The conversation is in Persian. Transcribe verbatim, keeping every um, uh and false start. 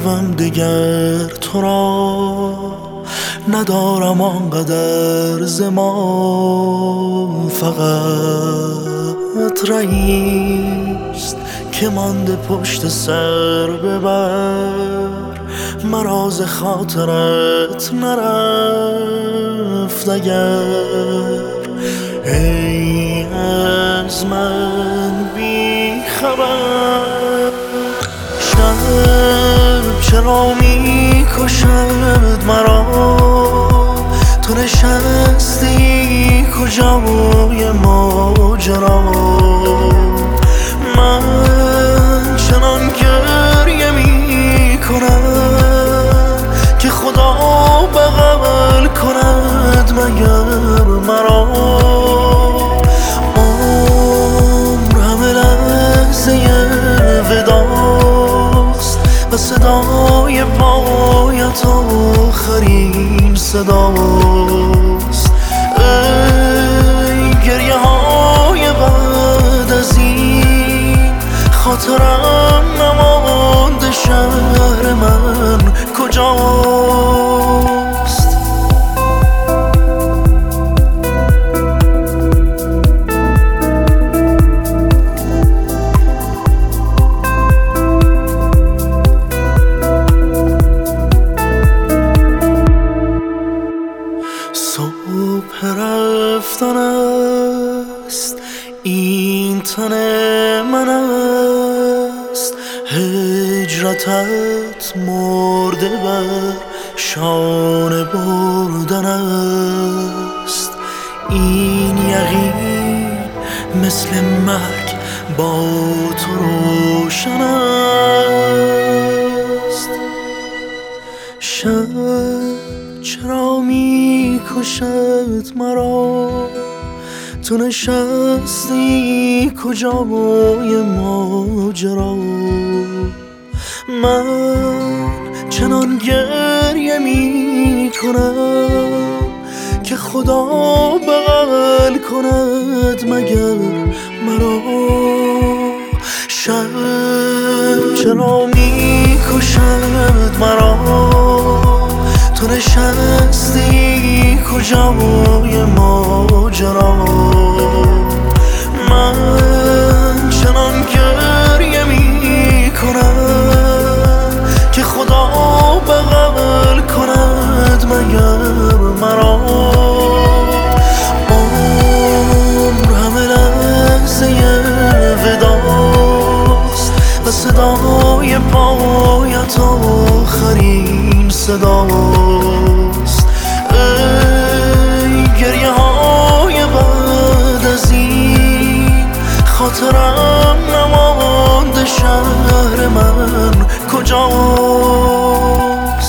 نروم دگر تو را، ندارم آنقدر زمان، فقط رهیست که مانده پشت سر ببر، مراز خاطرت نرفت اگر. ای از من بی خبر، شب چرا می کشد مرا، تو نشستی کجای ماجرا، من چنان گریه می کنم که خدا بغل کند مگر مرا. عمر همه لحظه وداست و صدای پایت آخرین صداست. ای گریه های بعد از این، خاطرم نمانده شهر من کجاست. صبح رفتن است، این تن من است، هجرتت مرده بر شانه بردن است. این یقین مثل مرگ با تو روشن است. شب چرا می کشد مرا، تو نشستی کجای ماجرا، من چنان گریه می کنم که خدا بغل کند مگر مرا. شب چرا می کشد مرا، تو نشستی کجای ماجرا، من چنان گریه می کنم که خدا بغل کند مگر مرا. عمر همه لحظه وداست و صدای پایت آخرین صداست. ای گریه های بعد از این، خاطرم نمانده شهر من کجاست.